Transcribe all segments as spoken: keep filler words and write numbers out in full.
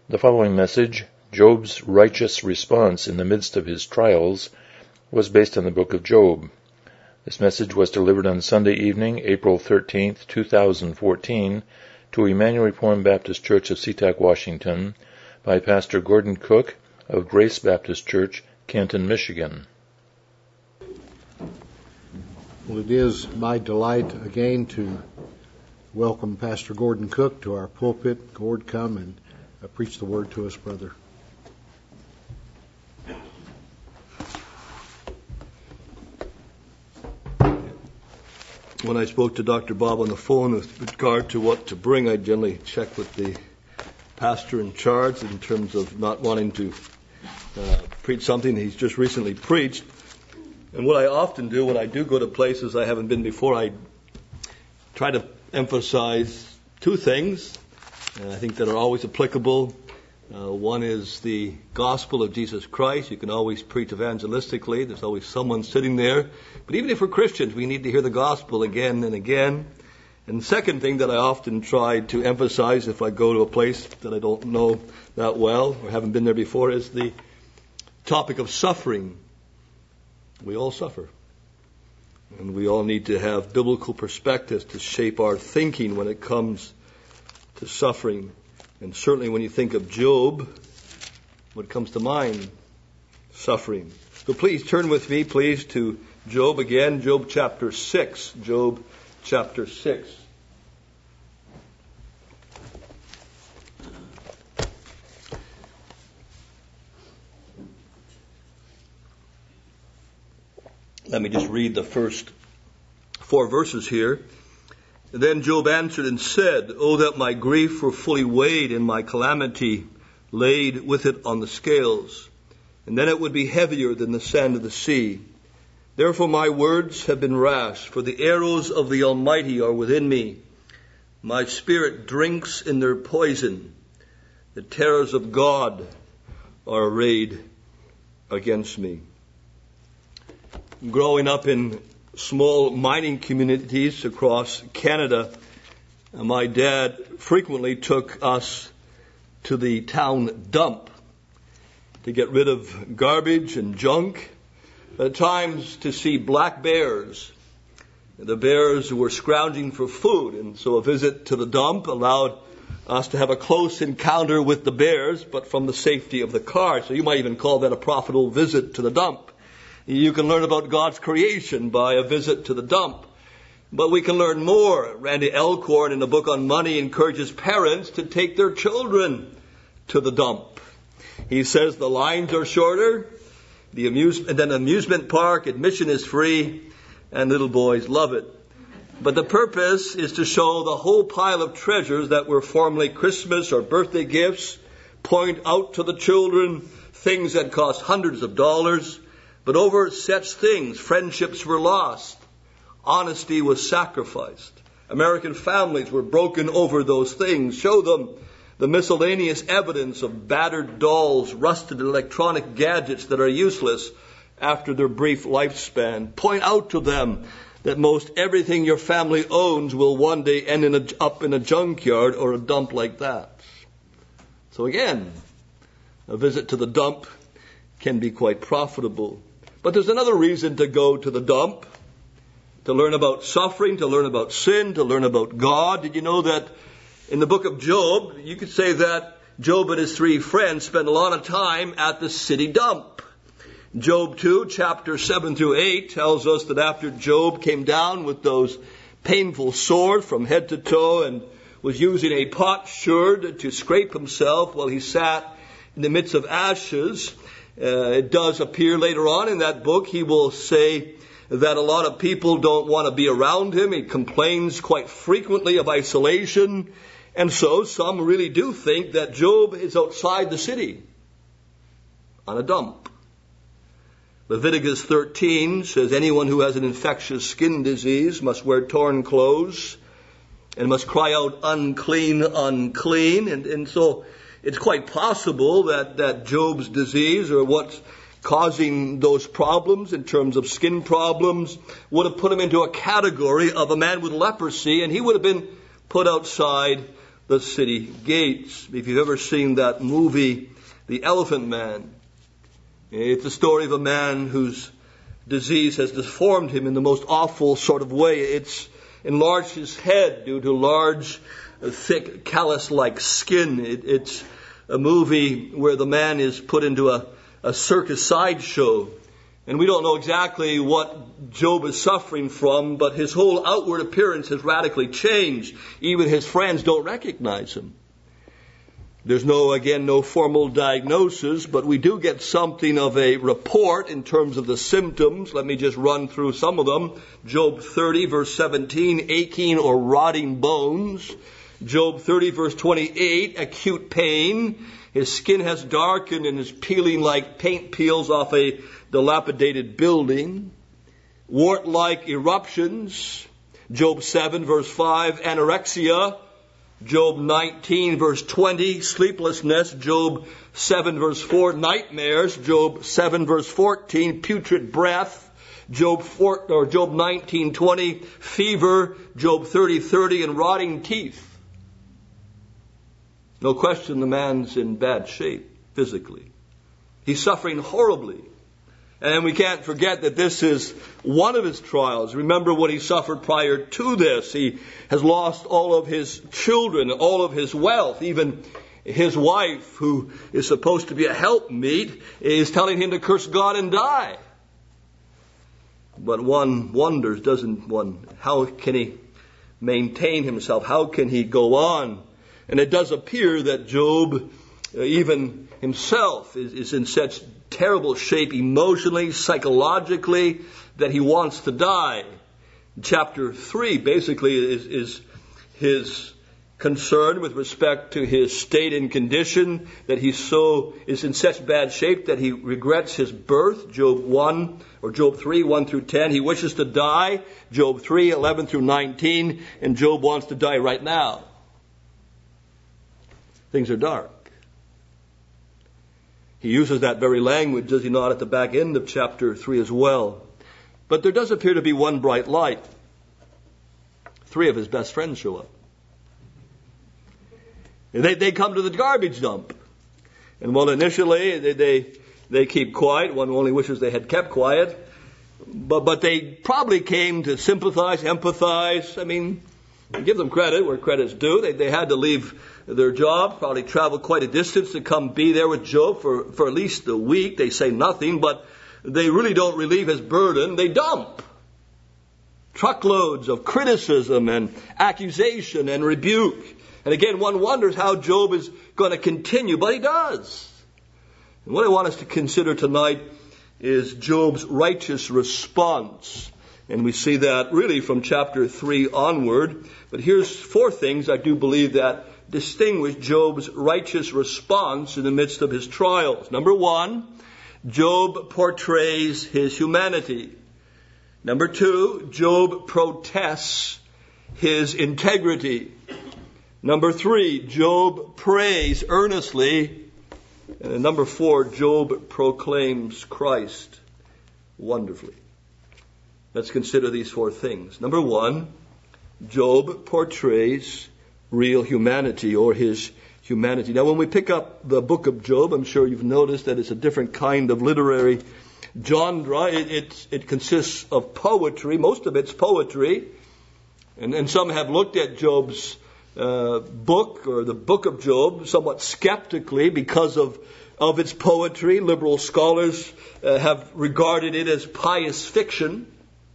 The following message, Job's righteous response in the midst of his trials, was based on the book of Job. This message was delivered on Sunday evening, April thirteenth, two thousand fourteen, to Emmanuel Reformed Baptist Church of SeaTac, Washington, by Pastor Gordon Cook of Grace Baptist Church, Canton, Michigan. Well, it is my delight again to welcome Pastor Gordon Cook to our pulpit. Gord, come and uh, preach the word to us, brother. When I spoke to Doctor Bob on the phone with regard to what to bring, I generally check with the pastor in charge in terms of not wanting to uh, preach something he's just recently preached. And what I often do when I do go to places I haven't been before, I try to emphasize two things, and I think that are always applicable. Uh, one is the gospel of Jesus Christ. You can always preach evangelistically. There's always someone sitting there. But even if we're Christians, we need to hear the gospel again and again. And the second thing that I often try to emphasize if I go to a place that I don't know that well or haven't been there before is the topic of suffering. We all suffer. And we all need to have biblical perspectives to shape our thinking when it comes to suffering. And certainly when you think of Job, what comes to mind? Suffering. So please turn with me, please, to Job again, Job chapter six. Job chapter six. Let me just read the first four verses here. Then Job answered and said, "Oh, that my grief were fully weighed and my calamity laid with it on the scales, and then it would be heavier than the sand of the sea. Therefore my words have been rash, for the arrows of the Almighty are within me. My spirit drinks in their poison. The terrors of God are arrayed against me." Growing up in small mining communities across Canada, my dad frequently took us to the town dump to get rid of garbage and junk, at times to see black bears. The bears were scrounging for food, and so a visit to the dump allowed us to have a close encounter with the bears, but from the safety of the car. So you might even call that a profitable visit to the dump. You can learn about God's creation by a visit to the dump. But we can learn more. Randy Elkhorn in the book on money encourages parents to take their children to the dump. He says the lines are shorter, the amuse- and then amusement park admission is free, and little boys love it. But the purpose is to show the whole pile of treasures that were formerly Christmas or birthday gifts, point out to the children things that cost hundreds of dollars. But over such things, friendships were lost. Honesty was sacrificed. American families were broken over those things. Show them the miscellaneous evidence of battered dolls, rusted electronic gadgets that are useless after their brief lifespan. Point out to them that most everything your family owns will one day end in a, up in a junkyard or a dump like that. So again, a visit to the dump can be quite profitable. But there's another reason to go to the dump, to learn about suffering, to learn about sin, to learn about God. Did you know that in the book of Job, you could say that Job and his three friends spent a lot of time at the city dump. Job two, chapter seven through eight, tells us that after Job came down with those painful sores from head to toe and was using a potsherd to scrape himself while he sat in the midst of ashes, Uh, it does appear later on in that book, he will say that a lot of people don't want to be around him. He complains quite frequently of isolation. And so some really do think that Job is outside the city on a dump. Leviticus thirteen says anyone who has an infectious skin disease must wear torn clothes and must cry out, "Unclean, unclean." And, and so it's quite possible that, that Job's disease, or what's causing those problems in terms of skin problems, would have put him into a category of a man with leprosy, and he would have been put outside the city gates. If you've ever seen that movie, The Elephant Man, it's a story of a man whose disease has deformed him in the most awful sort of way. It's enlarged his head due to large, thick, callus-like skin. It, it's a movie where the man is put into a, a circus sideshow. And we don't know exactly what Job is suffering from, but his whole outward appearance has radically changed. Even his friends don't recognize him. There's no, again, no formal diagnosis, but we do get something of a report in terms of the symptoms. Let me just run through some of them. Job thirty, verse seventeen, aching or rotting bones. Job thirty, verse twenty-eight, acute pain. His skin has darkened and is peeling like paint peels off a dilapidated building. Wart-like eruptions. Job seven, verse five, anorexia. Job nineteen, verse twenty, sleeplessness. Job seven, verse four, nightmares. Job seven, verse fourteen, putrid breath. Job four, or Job nineteen, twenty, fever. Job thirty, thirty, and rotting teeth. No question the man's in bad shape physically. He's suffering horribly. And we can't forget that this is one of his trials. Remember what he suffered prior to this. He has lost all of his children, all of his wealth. Even his wife, who is supposed to be a helpmeet, is telling him to curse God and die. But one wonders, doesn't one, how can he maintain himself? How can he go on? And it does appear that Job, uh, even himself, is, is in such terrible shape emotionally, psychologically, that he wants to die. Chapter three basically is, is his concern with respect to his state and condition, that he so is in such bad shape that he regrets his birth. Job one, or Job three, one through ten. He wishes to die. Job three, eleven through nineteen. And Job wants to die right now. Things are dark. He uses that very language, does he not, at the back end of chapter three as well. But there does appear to be one bright light. Three of his best friends show up. And they, they come to the garbage dump. And while initially they, they, they keep quiet, one only wishes they had kept quiet, but, but they probably came to sympathize, empathize. I mean, give them credit where credit's due. They, they had to leave their job, probably traveled quite a distance to come be there with Job for, for at least a week. They say nothing, but they really don't relieve his burden. They dump truckloads of criticism and accusation and rebuke. And again, one wonders how Job is going to continue, but he does. And what I want us to consider tonight is Job's righteous response. And we see that really from chapter three onward. But here's four things I do believe that distinguish Job's righteous response in the midst of his trials. Number one, Job portrays his humanity. Number two, Job protests his integrity. Number three, Job prays earnestly. And number four, Job proclaims Christ wonderfully. Let's consider these four things. Number one, Job portrays real humanity, or his humanity. Now, when we pick up the book of Job, I'm sure you've noticed that it's a different kind of literary genre. It, it, it consists of poetry. Most of it's poetry. And, and some have looked at Job's uh, book, or the book of Job, somewhat skeptically because of, of its poetry. Liberal scholars uh, have regarded it as pious fiction.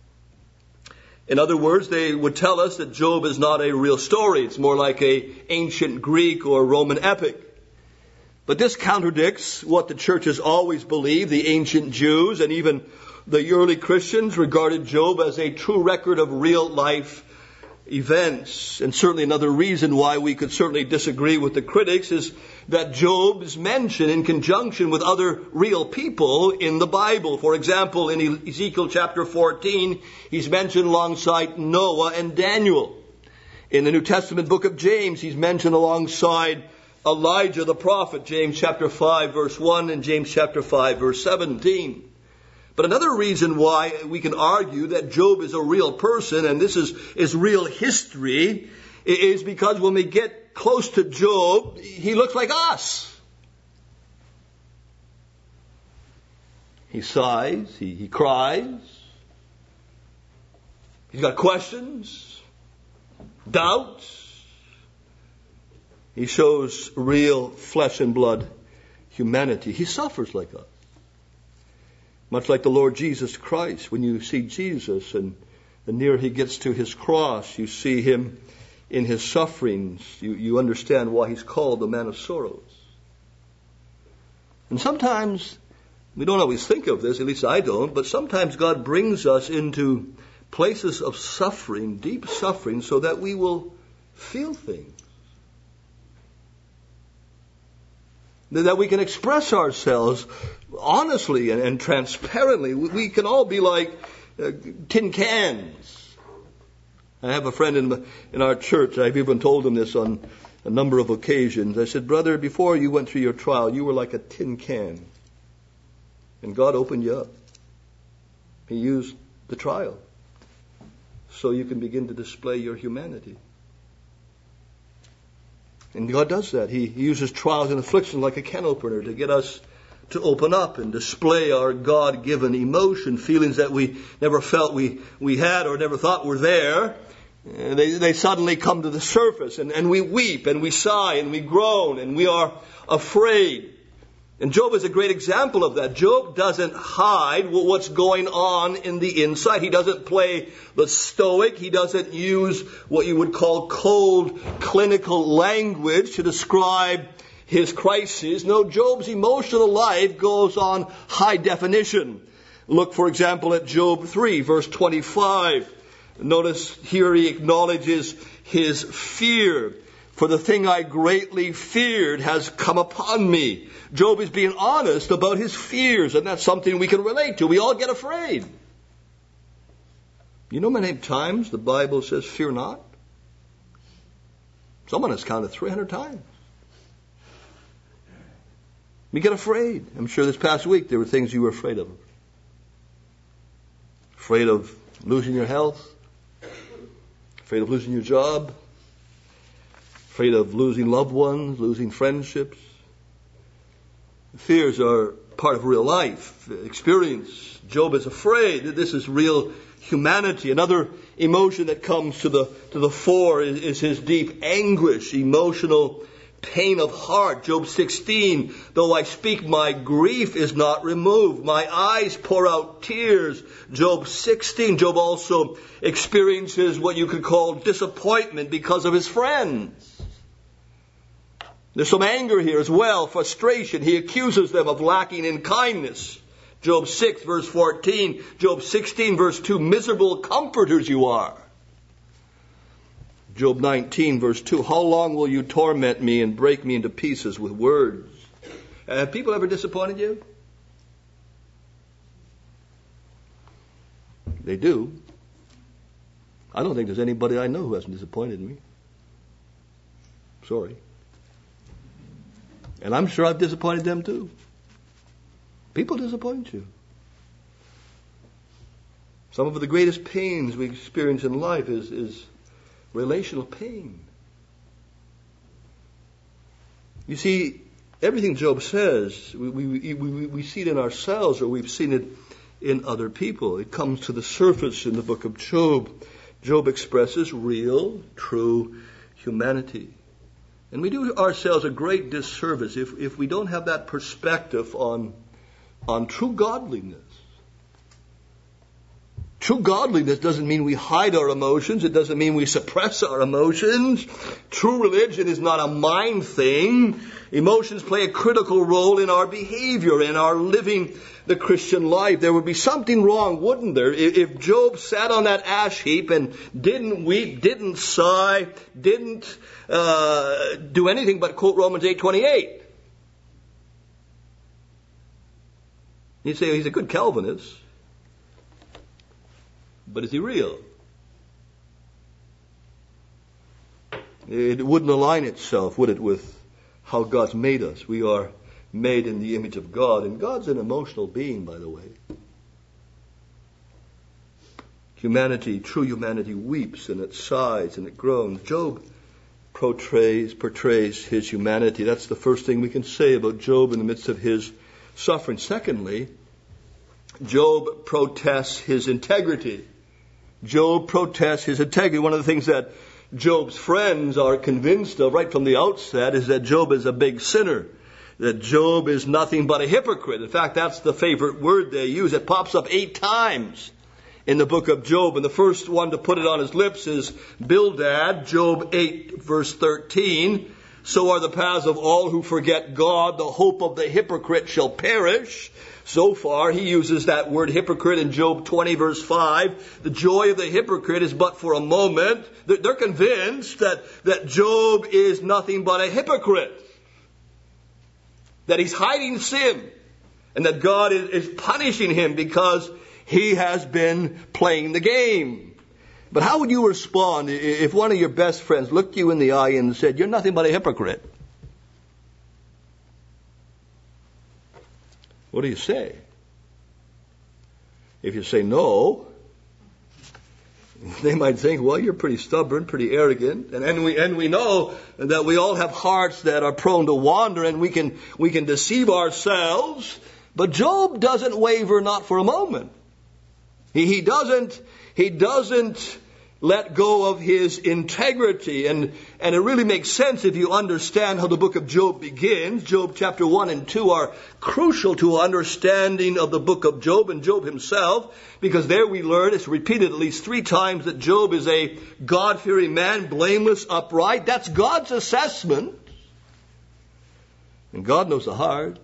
In other words, they would tell us that Job is not a real story. It's more like a ancient Greek or Roman epic. But this contradicts what the church has always believed. The ancient Jews and even the early Christians regarded Job as a true record of real life events. And certainly another reason why we could certainly disagree with the critics is that Job is mentioned in conjunction with other real people in the Bible. For example, in Ezekiel chapter fourteen, he's mentioned alongside Noah and Daniel. In the New Testament book of James, he's mentioned alongside Elijah the prophet, James chapter five verse one and James chapter five verse seventeen. But another reason why we can argue that Job is a real person and this is, is real history is because when we get get close to Job, he looks like us. He sighs, he, he cries. He's got questions, doubts. He shows real flesh and blood humanity. He suffers like us. Much like the Lord Jesus Christ. When you see Jesus and the nearer he gets to his cross, you see him in his sufferings. You, you understand why he's called the man of sorrows. And sometimes, we don't always think of this, at least I don't, but sometimes God brings us into places of suffering, deep suffering, so that we will feel things. That we can express ourselves honestly and, and transparently. We, we can all be like uh, tin cans. I have a friend in, in our church. I've even told him this on a number of occasions. I said, brother, before you went through your trial, you were like a tin can. And God opened you up. He used the trial so you can begin to display your humanity. And God does that. He uses trials and afflictions like a can opener to get us to open up and display our God-given emotion, feelings that we never felt we, we had or never thought were there. And they, they suddenly come to the surface, and, and we weep and we sigh and we groan and we are afraid. And Job is a great example of that. Job doesn't hide what's going on in the inside. He doesn't play the stoic. He doesn't use what you would call cold, clinical language to describe his crisis. No, Job's emotional life goes on high definition. Look, for example, at Job three, verse twenty-five. Notice here he acknowledges his fear. For the thing I greatly feared has come upon me. Job is being honest about his fears, and that's something we can relate to. We all get afraid. You know many times the Bible says, fear not? Someone has counted three hundred times. We get afraid. I'm sure this past week there were things you were afraid of. Afraid of losing your health. Afraid of losing your job. Afraid of losing loved ones, losing friendships. Fears are part of real life, experience. Job is afraid. This is real humanity. Another emotion that comes to the to the fore is, is his deep anguish, emotional pain of heart. Job sixteen, though I speak, my grief is not removed. My eyes pour out tears. Job sixteen, Job also experiences what you could call disappointment because of his friends. There's some anger here as well, frustration. He accuses them of lacking in kindness. Job six, verse fourteen. Job sixteen, verse two. Miserable comforters you are. Job nineteen, verse two. How long will you torment me and break me into pieces with words? Uh, have people ever disappointed you? They do. I don't think there's anybody I know who hasn't disappointed me. Sorry. And I'm sure I've disappointed them too. People disappoint you. Some of the greatest pains we experience in life is, is relational pain. You see, everything Job says, we, we, we, we see it in ourselves, or we've seen it in other people. It comes to the surface in the book of Job. Job expresses real, true humanity. And we do ourselves a great disservice if, if we don't have that perspective on, on true godliness. True godliness doesn't mean we hide our emotions. It doesn't mean we suppress our emotions. True religion is not a mind thing. Emotions play a critical role in our behavior, in our living the Christian life. There would be something wrong, wouldn't there, if Job sat on that ash heap and didn't weep, didn't sigh, didn't uh, do anything but quote Romans eight twenty-eight. You'd say, he's a good Calvinist. But is he real? It wouldn't align itself, would it, with how God's made us. We are made in the image of God, and God's an emotional being, by the way. Humanity, true humanity, weeps and it sighs and it groans. Job portrays, portrays his humanity. That's the first thing we can say about Job in the midst of his suffering. Secondly, Job protests his integrity. Job protests his integrity. One of the things that Job's friends are convinced of right from the outset is that Job is a big sinner, that Job is nothing but a hypocrite. In fact, that's the favorite word they use. It pops up eight times in the book of Job, and the first one to put it on his lips is Bildad, Job eight, verse thirteen. So are the paths of all who forget God. The hope of the hypocrite shall perish. So far, he uses that word hypocrite in Job twenty, verse five. The joy of the hypocrite is but for a moment. They're convinced that, that Job is nothing but a hypocrite, that he's hiding sin, and that God is, is punishing him because he has been playing the game. But how would you respond if one of your best friends looked you in the eye and said, "You're nothing but a hypocrite"? What do you say? If you say no, they might think, well, you're pretty stubborn, pretty arrogant. And, and we and we know that we all have hearts that are prone to wander, and we can we can deceive ourselves. But Job doesn't waver, not for a moment. He, he doesn't he doesn't let go of his integrity. And, and it really makes sense if you understand how the book of Job begins. Job chapter one and two are crucial to understanding of the book of Job and Job himself, because there we learn, it's repeated at least three times, that Job is a God-fearing man, blameless, upright. That's God's assessment. And God knows the heart.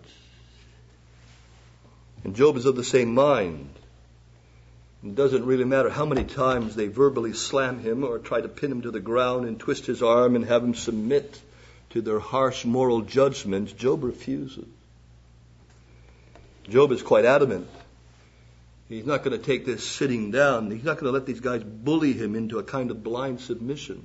And Job is of the same mind. It doesn't really matter how many times they verbally slam him or try to pin him to the ground and twist his arm and have him submit to their harsh moral judgments. Job refuses. Job is quite adamant. He's not going to take this sitting down. He's not going to let these guys bully him into a kind of blind submission.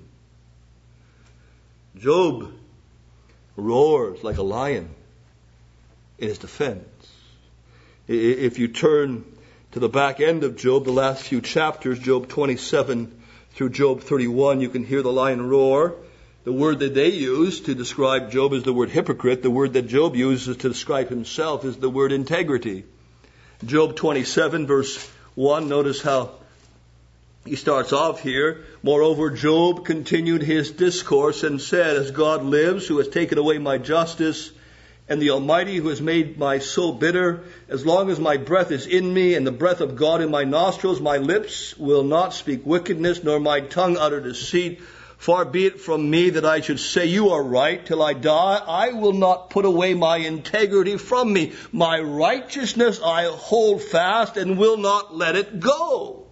Job roars like a lion in his defense. If you turn to the back end of Job, the last few chapters, Job twenty-seven through Job thirty-one, you can hear the lion roar. The word that they use to describe Job is the word hypocrite. The word that Job uses to describe himself is the word integrity. Job twenty-seven, verse one, notice how he starts off here. Moreover, Job continued his discourse and said, "As God lives, who has taken away my justice, and the Almighty who has made my soul bitter, as long as my breath is in me and the breath of God in my nostrils, my lips will not speak wickedness, nor my tongue utter deceit. Far be it from me that I should say you are right till I die. I will not put away my integrity from me. My righteousness I hold fast and will not let it go."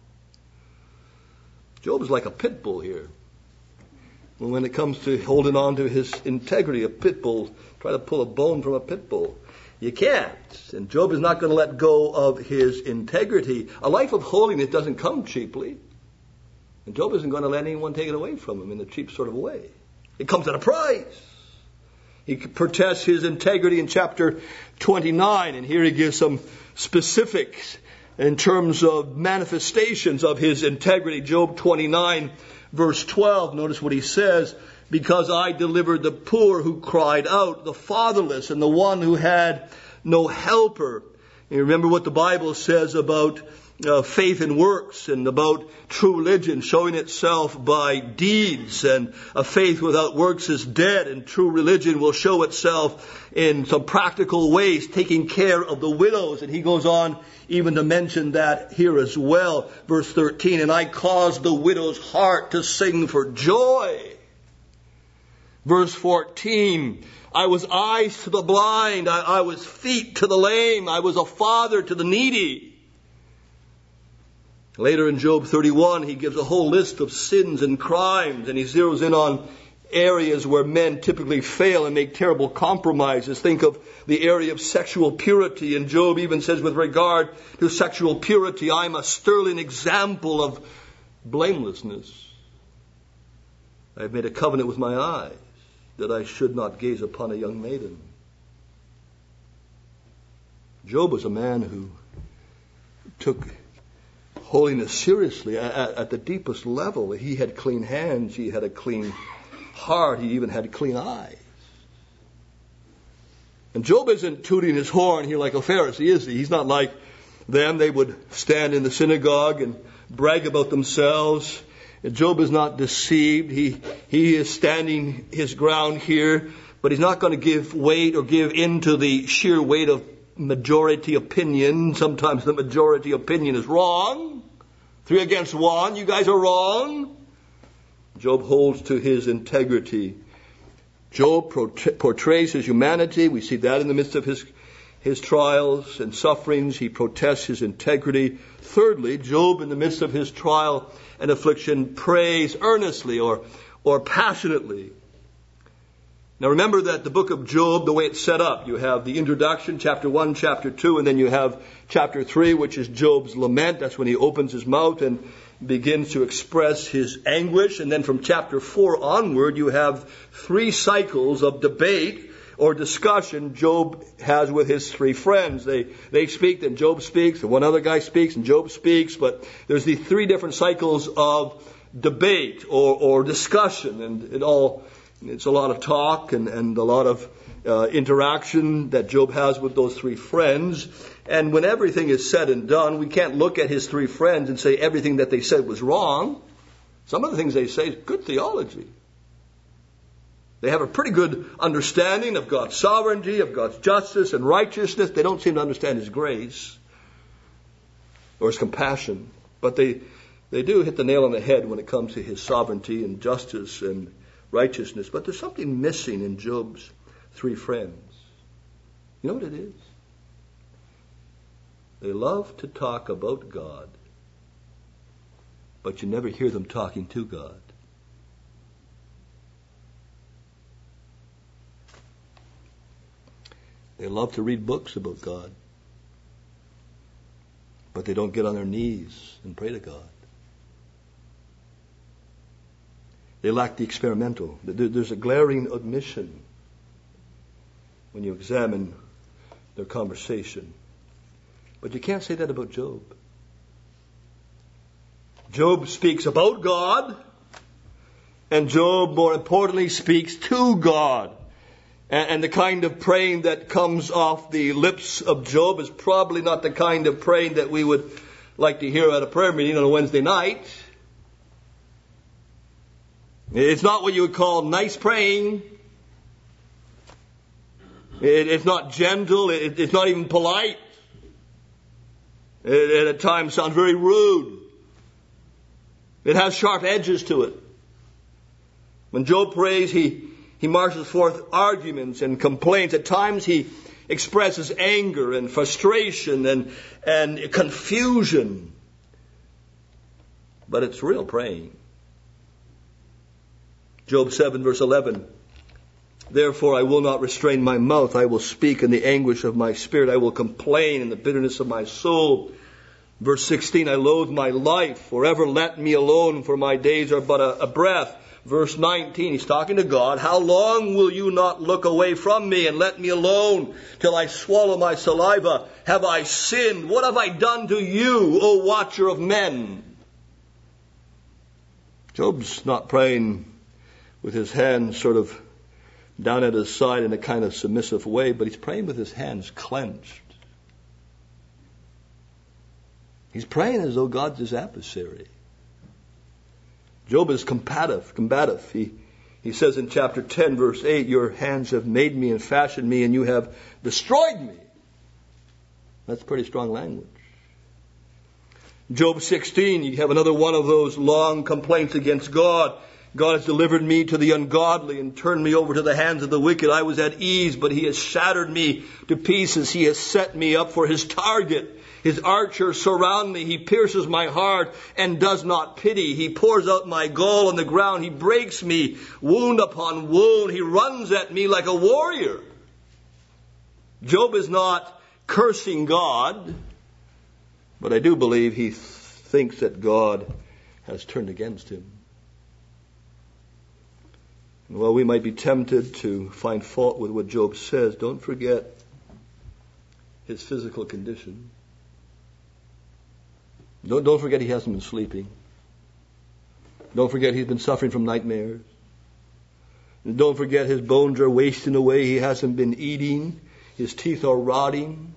Job is like a pit bull here. When it comes to holding on to his integrity, a pit bull, try to pull a bone from a pit bull. You can't. And Job is not going to let go of his integrity. A life of holiness doesn't come cheaply. And Job isn't going to let anyone take it away from him in a cheap sort of way. It comes at a price. He protests his integrity in chapter twenty-nine. And here he gives some specifics in terms of manifestations of his integrity. Job twenty-nine, verse twelve, notice what he says. "Because I delivered the poor who cried out, the fatherless, and the one who had no helper." You remember what the Bible says about uh, faith and works, and about true religion showing itself by deeds, and a faith without works is dead, and true religion will show itself in some practical ways, taking care of the widows. And he goes on even to mention that here as well. Verse thirteen, "And I caused the widow's heart to sing for joy." Verse fourteen, "I was eyes to the blind, I, I was feet to the lame, I was a father to the needy." Later in Job thirty-one, he gives a whole list of sins and crimes, and he zeroes in on areas where men typically fail and make terrible compromises. Think of the area of sexual purity, and Job even says with regard to sexual purity, "I'm a sterling example of blamelessness. I have made a covenant with my eyes, that I should not gaze upon a young maiden." Job was a man who took holiness seriously at, at the deepest level. He had clean hands, he had a clean heart. He even had clean eyes. And Job isn't tooting his horn here like a Pharisee, is he? He's not like them. They would stand in the synagogue and brag about themselves. Job is not deceived. He, he is standing his ground here, but he's not going to give weight or give in to the sheer weight of majority opinion. Sometimes the majority opinion is wrong. Three against one. You guys are wrong. Job holds to his integrity. Job portrays his humanity. We see that in the midst of his, his trials and sufferings. He protests his integrity. Thirdly, Job, in the midst of his trial and affliction, prays earnestly or, or passionately. Now remember that the book of Job, the way it's set up, you have the introduction, chapter one, chapter two, and then you have chapter three, which is Job's lament. That's when he opens his mouth and begins to express his anguish. And then from chapter four onward, you have three cycles of debate or discussion Job has with his three friends. They they speak, then Job speaks, and one other guy speaks, and Job speaks. But there's the three different cycles of debate or, or discussion, and it all it's a lot of talk and, and a lot of uh, interaction that Job has with those three friends. And when everything is said and done, we can't look at his three friends and say everything that they said was wrong. Some of the things they say is good theology. They have a pretty good understanding of God's sovereignty, of God's justice and righteousness. They don't seem to understand His grace or His compassion. But they, they do hit the nail on the head when it comes to His sovereignty and justice and righteousness. But there's something missing in Job's three friends. You know what it is? They love to talk about God, but you never hear them talking to God. They love to read books about God, but they don't get on their knees and pray to God. They lack the experimental. There's a glaring omission when you examine their conversation. But you can't say that about Job. Job speaks about God, and Job, more importantly, speaks to God. And the kind of praying that comes off the lips of Job is probably not the kind of praying that we would like to hear at a prayer meeting on a Wednesday night. It's not what you would call nice praying. It's not gentle. It's not even polite. It at times sounds very rude. It has sharp edges to it. When Job prays, he He marches forth arguments and complaints. At times he expresses anger and frustration and, and confusion. But it's real praying. Job seven verse eleven. Therefore I will not restrain my mouth. I will speak in the anguish of my spirit. I will complain in the bitterness of my soul. Verse sixteen. I loathe my life. Forever let me alone, for my days are but a, a breath. Verse nineteen, he's talking to God. How long will you not look away from me and let me alone till I swallow my saliva? Have I sinned? What have I done to you, O watcher of men? Job's not praying with his hands sort of down at his side in a kind of submissive way, but he's praying with his hands clenched. He's praying as though God's his adversary. Job is combative. combative. He, he says in chapter ten, verse eight, your hands have made me and fashioned me, and you have destroyed me. That's pretty strong language. Job sixteen, you have another one of those long complaints against God. God has delivered me to the ungodly and turned me over to the hands of the wicked. I was at ease, but He has shattered me to pieces. He has set me up for His target. His archers surround me. He pierces my heart and does not pity. He pours out my gall on the ground. He breaks me wound upon wound. He runs at me like a warrior. Job is not cursing God, but I do believe he th- thinks that God has turned against him. And while we might be tempted to find fault with what Job says, don't forget his physical condition. Don't, don't forget he hasn't been sleeping. Don't forget he's been suffering from nightmares. And don't forget, his bones are wasting away. He hasn't been eating. His teeth are rotting.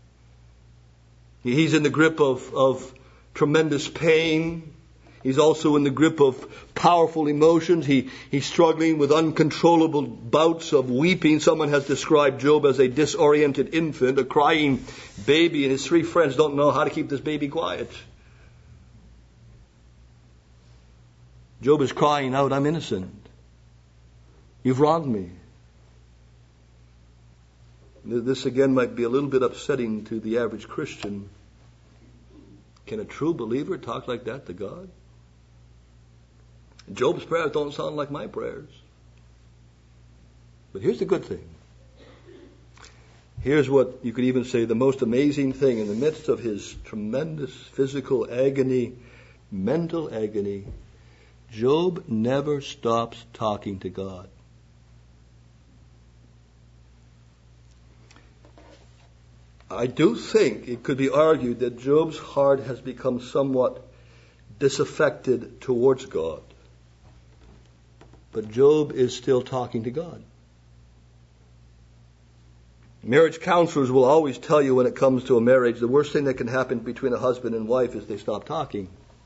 He's in the grip of, of tremendous pain. He's also in the grip of powerful emotions. He, he's struggling with uncontrollable bouts of weeping. Someone has described Job as a disoriented infant, a crying baby, and his three friends don't know how to keep this baby quiet. Job is crying out, I'm innocent. You've wronged me. This again might be a little bit upsetting to the average Christian. Can a true believer talk like that to God? Job's prayers don't sound like my prayers. But here's the good thing. Here's what you could even say the most amazing thing. In the midst of his tremendous physical agony, mental agony, Job never stops talking to God. I do think it could be argued that Job's heart has become somewhat disaffected towards God. But Job is still talking to God. Marriage counselors will always tell you when it comes to a marriage, the worst thing that can happen between a husband and wife is they stop talking.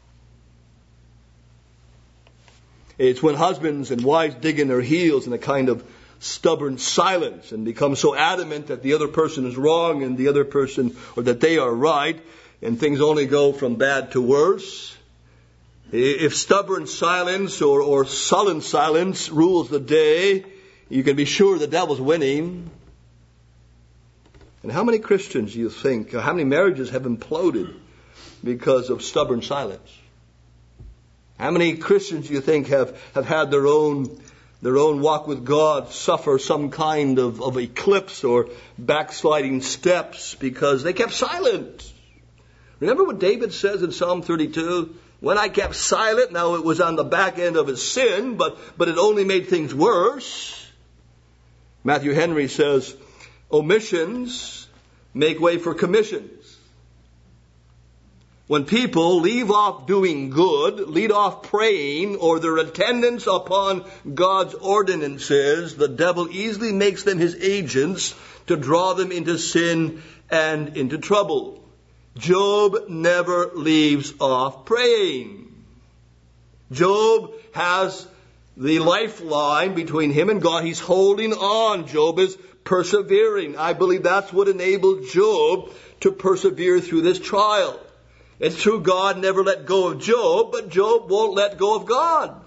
It's when husbands and wives dig in their heels in a kind of stubborn silence and become so adamant that the other person is wrong and the other person, or that they are right, and things only go from bad to worse. If stubborn silence or, or sullen silence rules the day, you can be sure the devil's winning. And how many Christians do you think, how many marriages have imploded because of stubborn silence? How many Christians do you think have, have had their own their own walk with God suffer some kind of, of eclipse or backsliding steps because they kept silent? Remember what David says in Psalm thirty-two? When I kept silent, now it was on the back end of his sin, but, but it only made things worse. Matthew Henry says, omissions make way for commissions. When people leave off doing good, lead off praying, or their attendance upon God's ordinances, the devil easily makes them his agents to draw them into sin and into trouble. Job never leaves off praying. Job has the lifeline between him and God. He's holding on. Job is persevering. I believe that's what enabled Job to persevere through this trial. It's true God never let go of Job, but Job won't let go of God.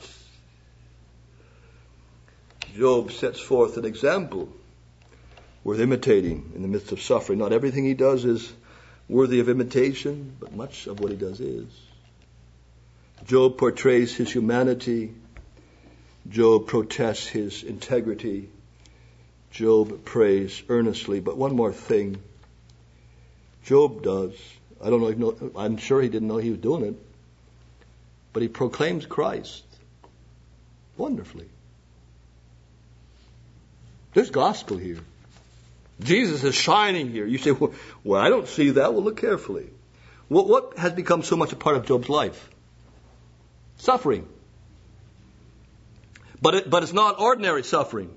Job sets forth an example worth imitating in the midst of suffering. Not everything he does is worthy of imitation, but much of what he does is. Job portrays his humanity. Job protests his integrity. Job prays earnestly. But one more thing. Job does. I don't know if no, I'm sure he didn't know he was doing it. But he proclaims Christ wonderfully. There's gospel here. Jesus is shining here. You say, well, well, I don't see that. Well, look carefully. What, what has become so much a part of Job's life? Suffering. But it, but it's not ordinary suffering.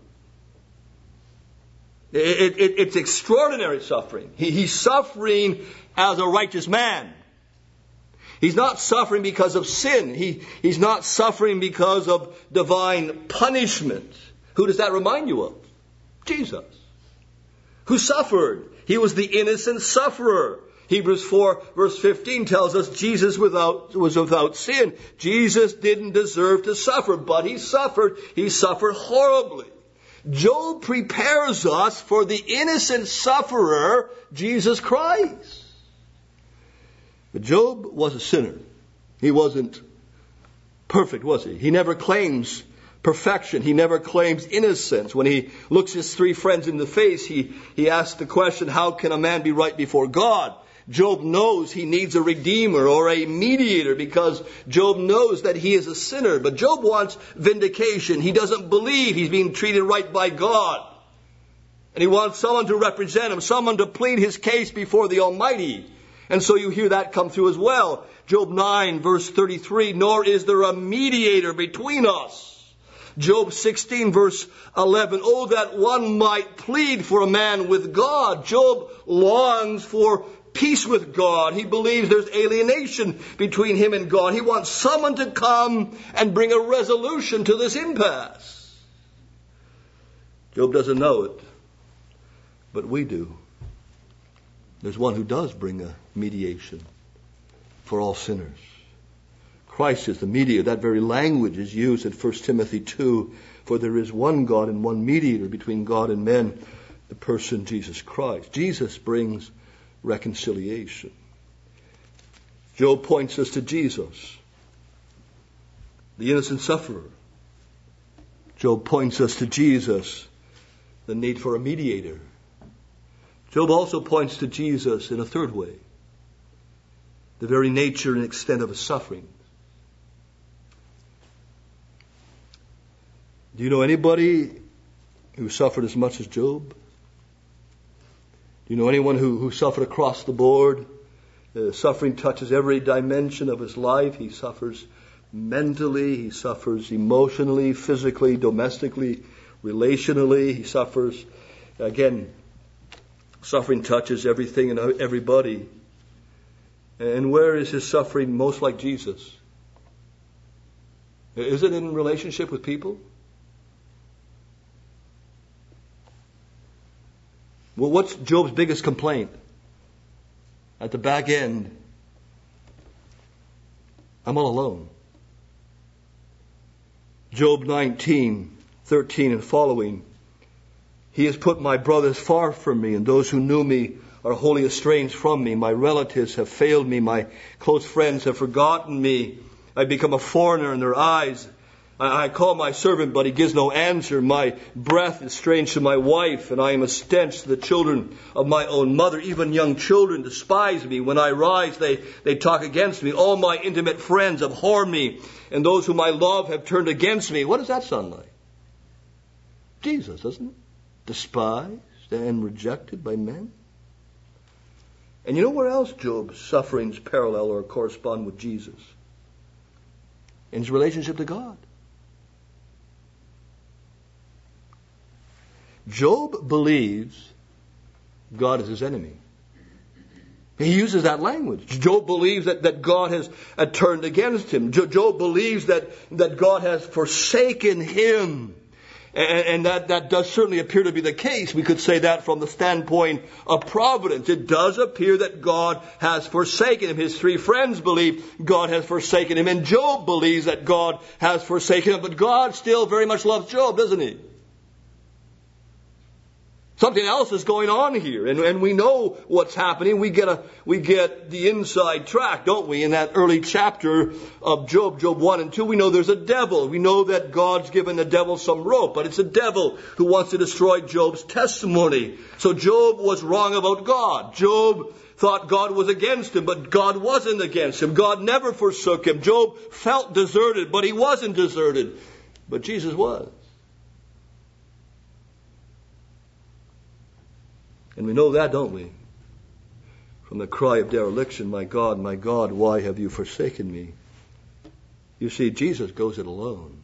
It, it, it's extraordinary suffering. He, he's suffering as a righteous man. He's not suffering because of sin. He, he's not suffering because of divine punishment. Who does that remind you of? Jesus. Who suffered? He was the innocent sufferer. Hebrews four verse fifteen tells us Jesus without, was without sin. Jesus didn't deserve to suffer, but he suffered. He suffered horribly. Job prepares us for the innocent sufferer, Jesus Christ. But Job was a sinner. He wasn't perfect, was he? He never claims perfection. He never claims innocence. When he looks his three friends in the face, he, he asks the question, how can a man be right before God? Job knows he needs a redeemer or a mediator because Job knows that he is a sinner. But Job wants vindication. He doesn't believe he's being treated right by God. And he wants someone to represent him, someone to plead his case before the Almighty. And so you hear that come through as well. Job nine verse thirty-three, nor is there a mediator between us, Job sixteen verse eleven, oh, that one might plead for a man with God. Job longs for peace with God. He believes there's alienation between him and God. He wants someone to come and bring a resolution to this impasse. Job doesn't know it, but we do. There's one who does bring a mediation for all sinners. Christ is the mediator. That very language is used in First Timothy two. For there is one God and one mediator between God and men, the person Jesus Christ. Jesus brings reconciliation. Job points us to Jesus, the innocent sufferer. Job points us to Jesus, the need for a mediator. Job also points to Jesus in a third way, the very nature and extent of his suffering. Do you know anybody who suffered as much as Job? Do you know anyone who, who suffered across the board? Uh, suffering touches every dimension of his life. He suffers mentally, he suffers emotionally, physically, domestically, relationally. He suffers, again, suffering touches everything and everybody. And where is his suffering most like Jesus? Is it in relationship with people? Well, what's Job's biggest complaint? At the back end, I'm all alone. Job nineteen, thirteen and following. He has put my brothers far from me, and those who knew me are wholly estranged from me. My relatives have failed me. My close friends have forgotten me. I've become a foreigner in their eyes. I call my servant, but he gives no answer. My breath is strange to my wife, and I am a stench to the children of my own mother. Even young children despise me. When I rise, they, they talk against me. All my intimate friends abhor me, and those whom I love have turned against me. What does that sound like? Jesus, doesn't it? Despised and rejected by men. And you know where else Job's sufferings parallel or correspond with Jesus? In his relationship to God. Job believes God is his enemy. He uses that language. Job believes that, that God has uh, turned against him. Jo- Job believes that, that God has forsaken him. And, and that, that does certainly appear to be the case. We could say that from the standpoint of providence. It does appear that God has forsaken him. His three friends believe God has forsaken him. And Job believes that God has forsaken him. But God still very much loves Job, doesn't he? Something else is going on here, and, and we know what's happening. We get a we get the inside track, don't we? In that early chapter of Job, Job one and two, we know there's a devil. We know that God's given the devil some rope, but it's a devil who wants to destroy Job's testimony. So Job was wrong about God. Job thought God was against him, but God wasn't against him. God never forsook him. Job felt deserted, but he wasn't deserted. But Jesus was. And we know that, don't we? From the cry of dereliction, my God, my God, why have you forsaken me? You see, Jesus goes it alone.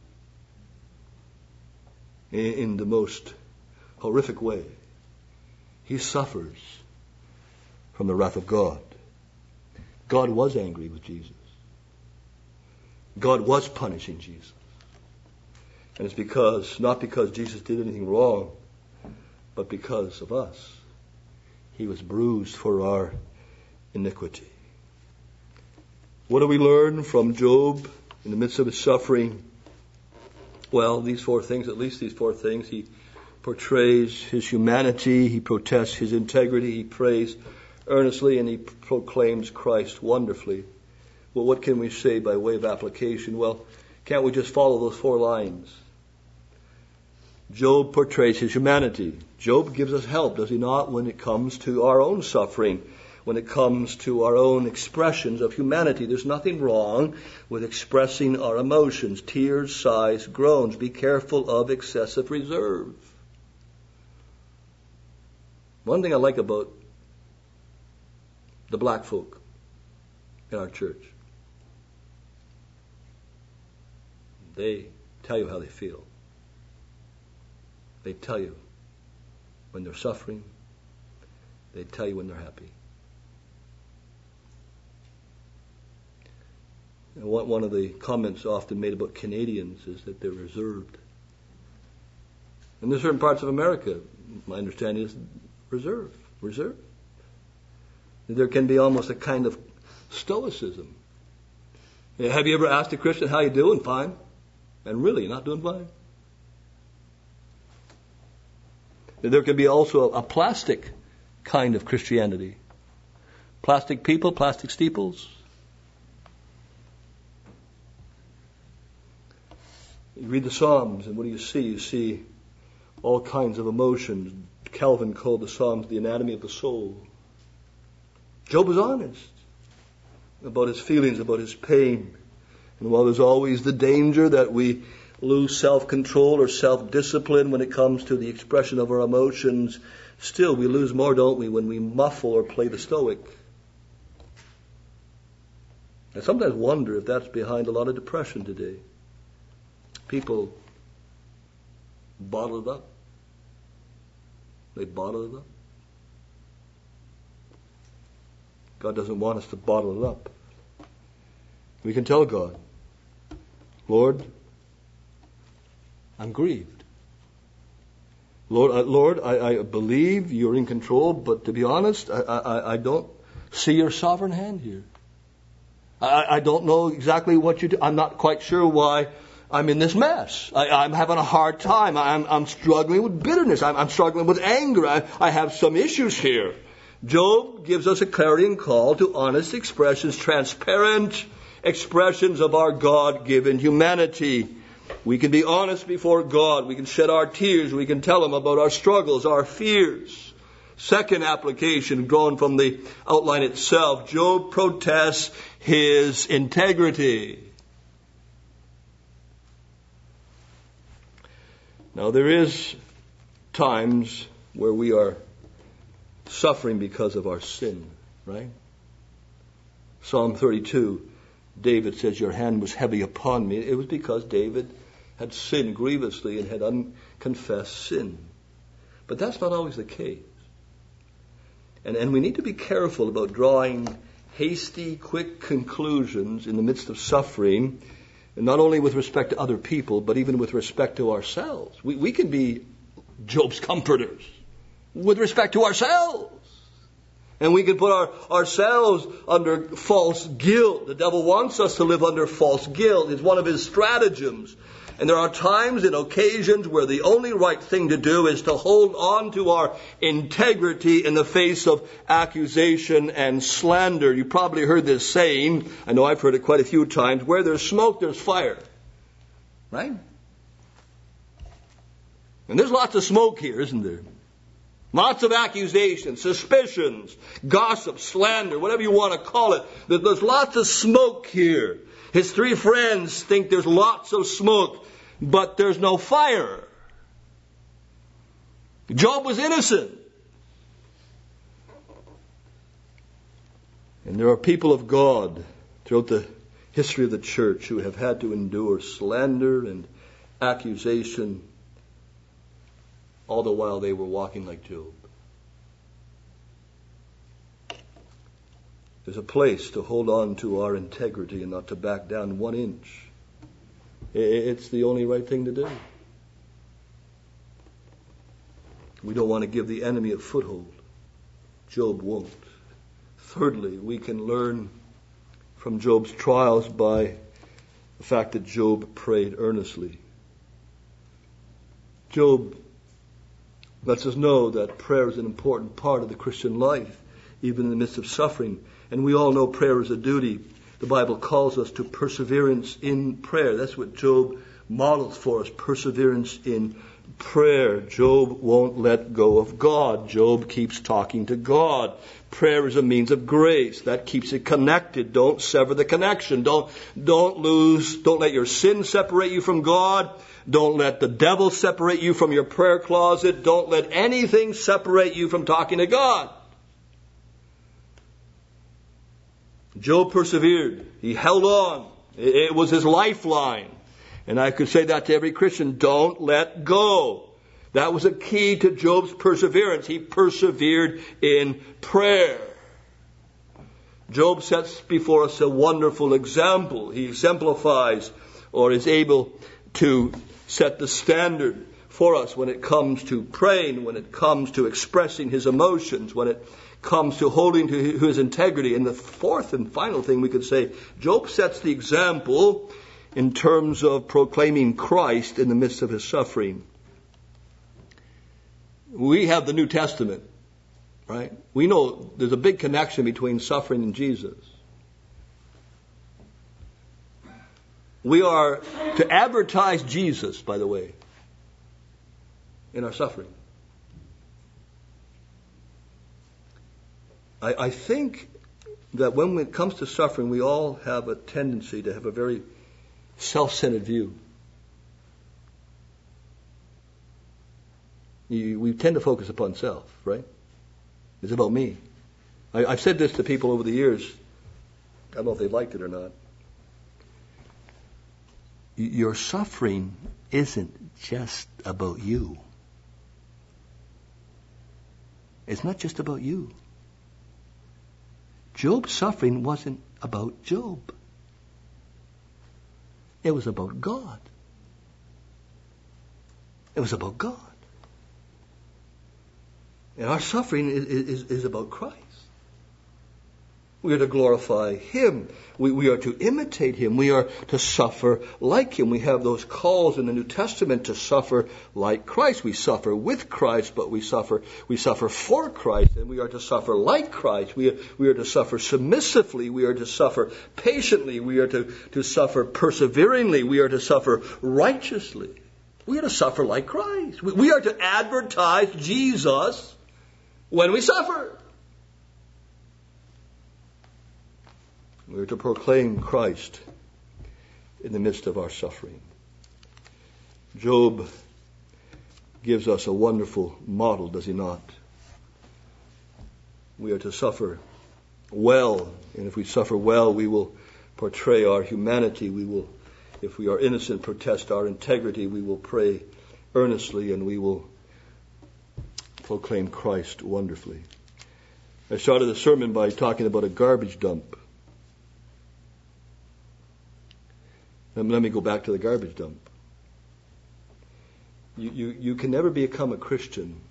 In, in the most horrific way. He suffers from the wrath of God. God was angry with Jesus. God was punishing Jesus. And it's because, not because Jesus did anything wrong, but because of us. He was bruised for our iniquity. What do we learn from Job in the midst of his suffering? Well, these four things, at least these four things. He portrays his humanity, he protests his integrity, he prays earnestly, and he proclaims Christ wonderfully. Well, what can we say by way of application? Well, can't we just follow those four lines? Job portrays his humanity. Job gives us help, does he not, when it comes to our own suffering, when it comes to our own expressions of humanity. There's nothing wrong with expressing our emotions, tears, sighs, groans. Be careful of excessive reserve. One thing I like about the black folk in our church, they tell you how they feel. They tell you when they're suffering. They tell you when they're happy. And one of the comments often made about Canadians is that they're reserved. And there's certain parts of America, my understanding is reserved. Reserved. There can be almost a kind of stoicism. Have you ever asked a Christian, how you doing? Fine. And really, you're not doing fine. There can be also a plastic kind of Christianity. Plastic people, plastic steeples. You read the Psalms, and what do you see? You see all kinds of emotions. Calvin called the Psalms the anatomy of the soul. Job was honest about his feelings, about his pain. And while there's always the danger that we lose self-control or self-discipline when it comes to the expression of our emotions, still we lose more, don't we, when we muffle or play the stoic. I sometimes wonder if that's behind a lot of depression today. People bottle it up. They bottle it up. God doesn't want us to bottle it up. We can tell God, Lord, I'm grieved. Lord, uh, Lord, I, I believe you're in control, but to be honest, I, I, I don't see your sovereign hand here. I, I don't know exactly what you do. I'm not quite sure why I'm in this mess. I, I'm having a hard time. I'm, I'm struggling with bitterness. I'm, I'm struggling with anger. I, I have some issues here. Job gives us a clarion call to honest expressions, transparent expressions of our God-given humanity. We can be honest before God. We can shed our tears. We can tell Him about our struggles, our fears. Second application, drawn from the outline itself, Job protests his integrity. Now, there is times where we are suffering because of our sin, right? Psalm thirty-two, David says, your hand was heavy upon me. It was because David had sinned grievously and had unconfessed sin. But that's not always the case. And, and we need to be careful about drawing hasty, quick conclusions in the midst of suffering, and not only with respect to other people, but even with respect to ourselves. We, we can be Job's comforters with respect to ourselves. And we can put our, ourselves under false guilt. The devil wants us to live under false guilt. It's one of his stratagems. And there are times and occasions where the only right thing to do is to hold on to our integrity in the face of accusation and slander. You probably heard this saying, I know I've heard it quite a few times, where there's smoke, there's fire. Right? And there's lots of smoke here, isn't there? Lots of accusations, suspicions, gossip, slander, whatever you want to call it. There's lots of smoke here. His three friends think there's lots of smoke, but there's no fire. Job was innocent. And there are people of God throughout the history of the church who have had to endure slander and accusation all the while they were walking like Job. There's a place to hold on to our integrity and not to back down one inch. It's the only right thing to do. We don't want to give the enemy a foothold. Job won't. Thirdly, we can learn from Job's trials by the fact that Job prayed earnestly. Job lets us know that prayer is an important part of the Christian life, even in the midst of suffering. And we all know prayer is a duty. The Bible calls us to perseverance in prayer. That's what Job models for us, perseverance in prayer. Job won't let go of God. Job keeps talking to God. Prayer is a means of grace. That keeps it connected. Don't sever the connection. Don't, don't lose, don't let your sin separate you from God. Don't let the devil separate you from your prayer closet. Don't let anything separate you from talking to God. Job persevered. He held on. It was his lifeline. And I could say that to every Christian. Don't let go. That was a key to Job's perseverance. He persevered in prayer. Job sets before us a wonderful example. He exemplifies or is able to set the standard for us when it comes to praying, when it comes to expressing his emotions, when it comes to holding to his integrity. And the fourth and final thing we could say, Job sets the example in terms of proclaiming Christ in the midst of his suffering. We have the New Testament, right? We know there's a big connection between suffering and Jesus. We are to advertise Jesus, by the way, in our suffering. I, I think that when it comes to suffering, we all have a tendency to have a very self-centered view. You, we tend to focus upon self, right? It's about me. I, I've said this to people over the years. I don't know if they liked it or not. Your suffering isn't just about you. It's not just about you. Job's suffering wasn't about Job. It was about God. It was about God. And our suffering is, is, is about Christ. We are to glorify Him. We, we are to imitate Him. We are to suffer like Him. We have those calls in the New Testament to suffer like Christ. We suffer with Christ, but we suffer we suffer for Christ, and we are to suffer like Christ. We are, we are to suffer submissively. We are to suffer patiently. We are to, to suffer perseveringly. We are to suffer righteously. We are to suffer like Christ. We, we are to advertise Jesus when we suffer. We are to proclaim Christ in the midst of our suffering. Job gives us a wonderful model, does he not? We are to suffer well, and if we suffer well, we will portray our humanity. We will, if we are innocent, protest our integrity. We will pray earnestly, and we will proclaim Christ wonderfully. I started the sermon by talking about a garbage dump. Let me go back to the garbage dump. You, you, you can never become a Christian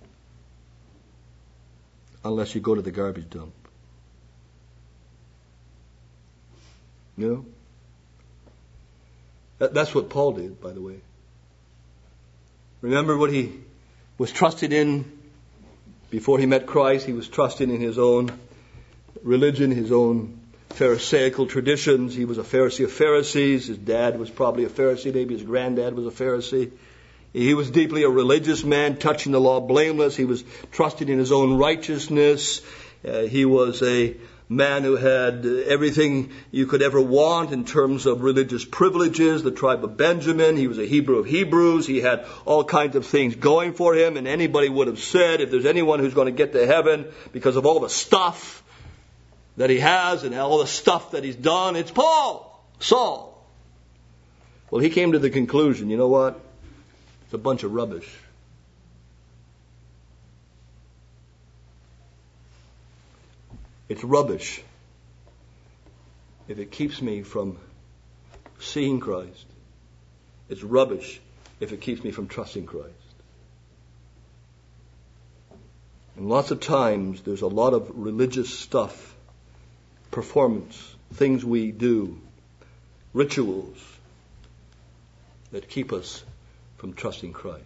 unless you go to the garbage dump. You know? That, that's what Paul did, by the way. Remember what he was trusted in before he met Christ? He was trusting in his own religion, his own Pharisaical traditions. He was a Pharisee of Pharisees. His dad was probably a Pharisee. Maybe his granddad was a Pharisee. He was deeply a religious man, touching the law blameless. He was trusting in his own righteousness. Uh, he was a man who had everything you could ever want in terms of religious privileges, the tribe of Benjamin. He was a Hebrew of Hebrews. He had all kinds of things going for him. And anybody would have said, if there's anyone who's going to get to heaven because of all the stuff that he has and all the stuff that he's done, it's Paul, Saul. Well, he came to the conclusion, you know what? It's a bunch of rubbish. It's rubbish if it keeps me from seeing Christ. It's rubbish if it keeps me from trusting Christ. And lots of times there's a lot of religious stuff, performance, things we do, rituals that keep us from trusting Christ.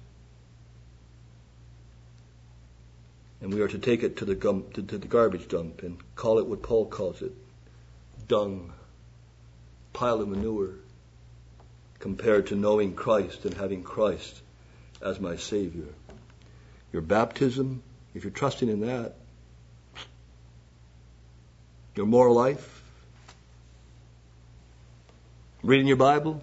And we are to take it to the, gum, to, to the garbage dump and call it what Paul calls it, dung, pile of manure, compared to knowing Christ and having Christ as my Savior. Your baptism, if you're trusting in that, your moral life, reading your Bible,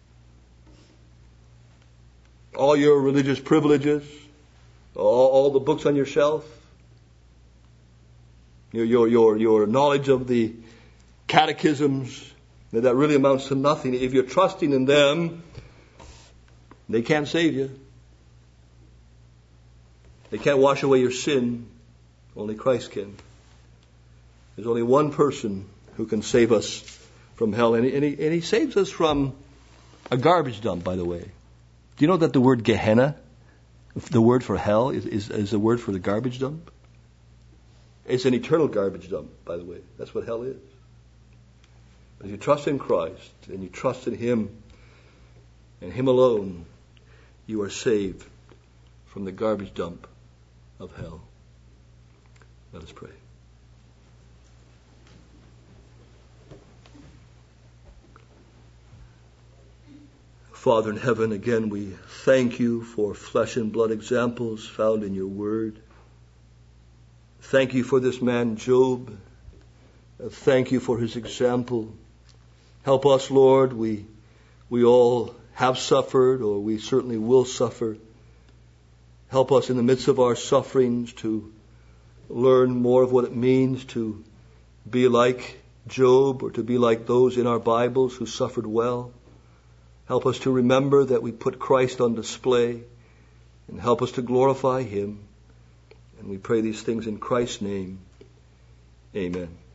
all your religious privileges, all, all the books on your shelf, your, your, your, your knowledge of the catechisms That really amounts to nothing. If you're trusting in them, they can't save you. They can't wash away your sin. Only Christ can. There's only one person who can save us from hell. And he, and he, and he saves us from a garbage dump, by the way. Do you know that the word Gehenna, the word for hell, is, is, is the word for the garbage dump? It's an eternal garbage dump, by the way. That's what hell is. But if you trust in Christ and you trust in Him and Him alone, you are saved from the garbage dump of hell. Let us pray. Father in heaven, again we thank you for flesh and blood examples found in your word. Thank you for this man Job. Thank you for his example. Help us, Lord. We we all have suffered, or we certainly will suffer. Help us in the midst of our sufferings to learn more of what it means to be like Job, or to be like those in our Bibles who suffered well. Help us to remember that we put Christ on display, and help us to glorify Him. And we pray these things in Christ's name. Amen.